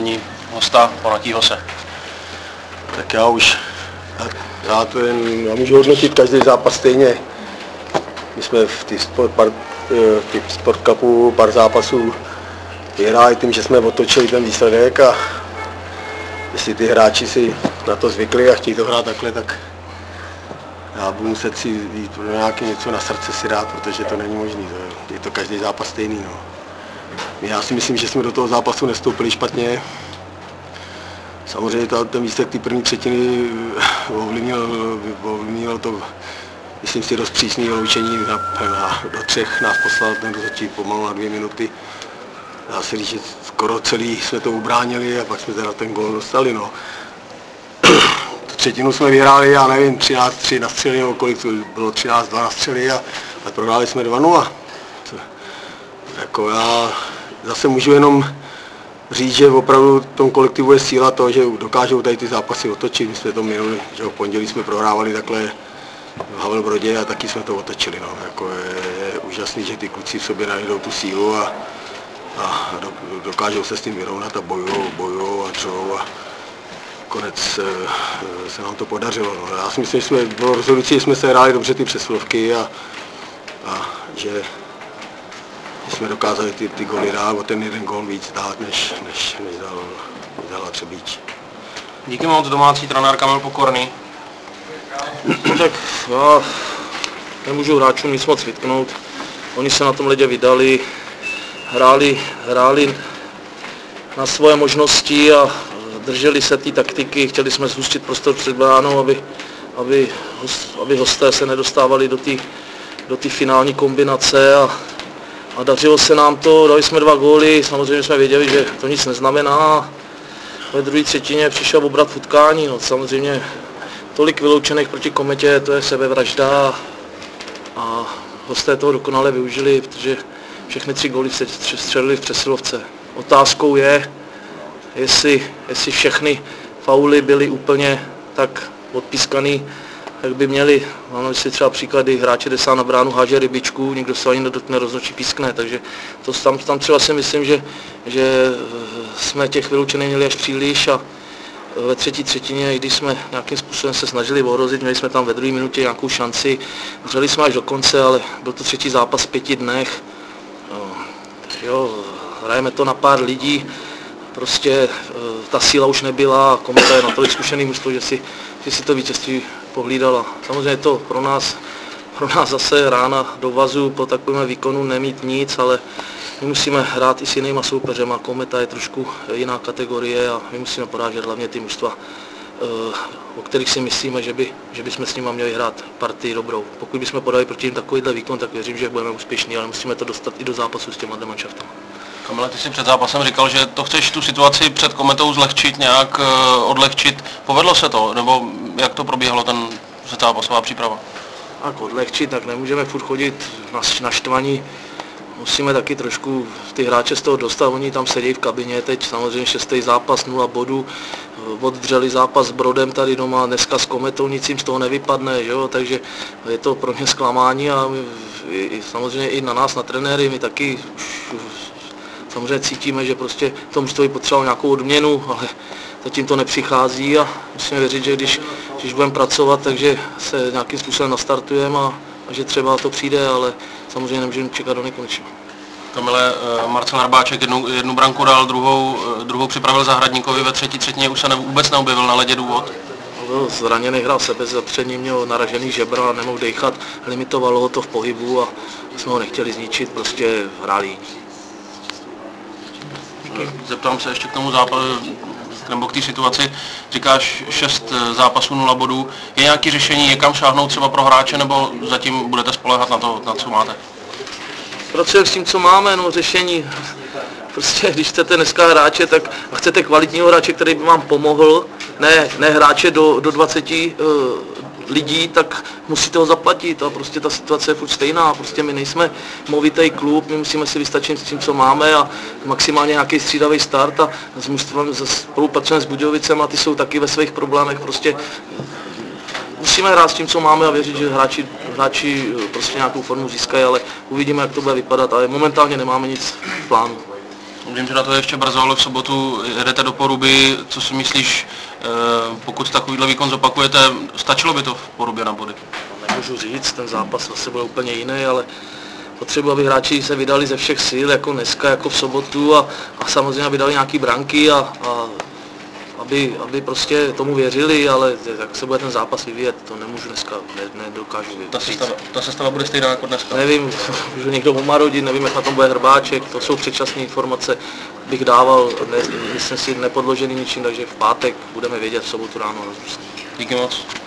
Hosta Ponatího se. Tak já můžu hodnotit každý zápas stejně. My jsme v těch Sport Cupu pár zápasů vyhráli tím, že jsme otočili ten výsledek, a jestli ty hráči si na to zvykli a chtějí to hrát takhle, tak já budu muset si jít nějaké něco na srdce si dát, protože to není možné. Je to každý zápas stejný. No. Já si myslím, že jsme do toho zápasu nestoupili špatně. Samozřejmě ten výsledek té první třetiny ovlivnil to, myslím si, dost přísné vyloučení do 3 nás poslal ten rozhodčí pomalu na 2 minuty. Dá se říct, že skoro celý jsme to ubránili a pak jsme teda ten gól dostali. No. Tu třetinu jsme vyhráli, já nevím, 13-3 na střely, nebo kolik to bylo, 13-2 na střely, a prohráli jsme 2-0. Jako já zase můžu jenom říct, že opravdu v tom kolektivu je síla to, že dokážou tady ty zápasy otočit. My jsme to minuli, že v pondělí jsme prohrávali takhle v Havelbrodě a taky jsme to otočili. No. Jako je úžasný, že ty kluci v sobě najdou tu sílu a dokážou se s tím vyrovnat a bojujou a dřou, a konec se nám to podařilo. No. Já si myslím, že bylo rozhodující, že jsme se hráli dobře ty přesilovky a že jsme dokázali ty góly dát, o ten jeden gól víc dát, než dala Třebíč. Díky moc, domácí trenér Kamil Pokorný. Tak já nemůžu hráčům nic moc vytknout. Oni se na tom ledě vydali, hráli na svoje možnosti a drželi se té taktiky. Chtěli jsme zhustit prostor před bránou, aby hosté se nedostávali do té finální kombinace, a dařilo se nám to. Dali jsme 2 góly, samozřejmě jsme věděli, že to nic neznamená. Ve druhé třetině přišel obrat v utkání. No, samozřejmě tolik vyloučených proti Kometě, to je sebevražda, a hosté toho dokonale využili, protože všechny 3 góly střelili v přesilovce. Otázkou je, jestli všechny fauly byly úplně tak odpískaný, jak by měli. Máme si třeba příklady, hráči 10 na bránu háže rybičku, nikdo se ani nedotkne, rozhodčí pískne, takže tam třeba si myslím, že jsme těch vyloučených měli až příliš, a ve třetí třetině, když jsme nějakým způsobem se snažili ohrozit, měli jsme tam ve 2. minutě nějakou šanci, dřeli jsme až do konce, ale byl to 3. zápas v 5 dnech. Jo, hrajeme to na pár lidí, prostě ta síla už nebyla, Kometa je natolik zkušený mužstvo, že si to vítězství pohlídala. Samozřejmě je to pro nás zase rána do vazu, po takovém výkonu nemít nic, ale my musíme hrát i s jinýma soupeřema. Kometa je trošku jiná kategorie a my musíme porážet hlavně ty mužstva, o kterých si myslíme, že bychom s nimi měli hrát partii dobrou. Pokud bychom podali proti nim takovýhle výkon, tak věřím, že budeme úspěšní, ale musíme to dostat i do zápasu s těma manšaftama. Kamile, ty si před zápasem říkal, že to chceš tu situaci před Kometou zlehčit, nějak odlehčit. Povedlo se to? Nebo jak to probíhalo, ten zápasová příprava? Tak odlehčit, tak nemůžeme furt chodit naštvaní. Musíme taky trošku ty hráče z toho dostat, oni tam sedí v kabině, teď samozřejmě 6. zápas, 0 bodů, oddřeli zápas s Brodem tady doma, dneska s Kometou, nic jim z toho nevypadne, že jo? Takže je to pro mě zklamání, a samozřejmě i na nás, na trenéry, my taky samozřejmě cítíme, že prostě to mužstvo potřebovalo nějakou odměnu, ale zatím to nepřichází, a musíme věřit, že když budeme pracovat, takže se nějakým způsobem nastartujeme a že třeba to přijde, ale samozřejmě nemůžeme čekat do nekonečna. Kamile, Marcel Hrbáček jednu branku dal, druhou připravil Zahradníkovi, ve třetí třetině už se vůbec neobjevil na ledě, důvod? Byl zraněný, hrál sebezapření, měl naražený žebra, nemohl dechat, limitovalo ho to v pohybu a jsme ho nechtěli zničit, prostě hráli jiní. Zeptám se ještě k tomu nebo k té situaci. Říkáš 6 zápasů, 0 bodů. Je nějaké řešení, je kam šáhnout třeba pro hráče, nebo zatím budete spoléhat na to, na co máte? Pracujeme s tím, co máme, no řešení. Prostě když chcete dneska hráče, tak a chcete kvalitního hráče, který by vám pomohl, ne hráče do 20 lidí, tak musíte ho zaplatit, a prostě ta situace je furt stejná. Prostě my nejsme movitý klub, my musíme si vystačit s tím, co máme, a maximálně nějaký střídavý start, a spolupracujeme s Budějovicem, a ty jsou taky ve svých problémech. Prostě musíme hrát s tím, co máme, a věřit, že hráči prostě nějakou formu získají, ale uvidíme, jak to bude vypadat, ale momentálně nemáme nic v plánu. Vím, že na to je ještě brzo, ale v sobotu jedete do Poruby. Co si myslíš, pokud takovýhle výkon zopakujete, stačilo by to v Porubě na body? Nemůžu říct, ten zápas zase bude úplně jiný, ale potřebuji, aby hráči se vydali ze všech sil, jako dneska, jako v sobotu a samozřejmě aby dali nějaký branky a aby prostě tomu věřili, ale jak se bude ten zápas vyvíjet, to nemůžu dneska, nedokážu říct. Ta sestava bude stejná jako dneska? Nevím, můžu někdo omarodit, nevím, jak na tom bude Hrbáček, to jsou předčasné informace, bych dával, myslím si, nepodložený ničím, takže v pátek budeme vědět, v sobotu ráno rozhodně. Díky moc.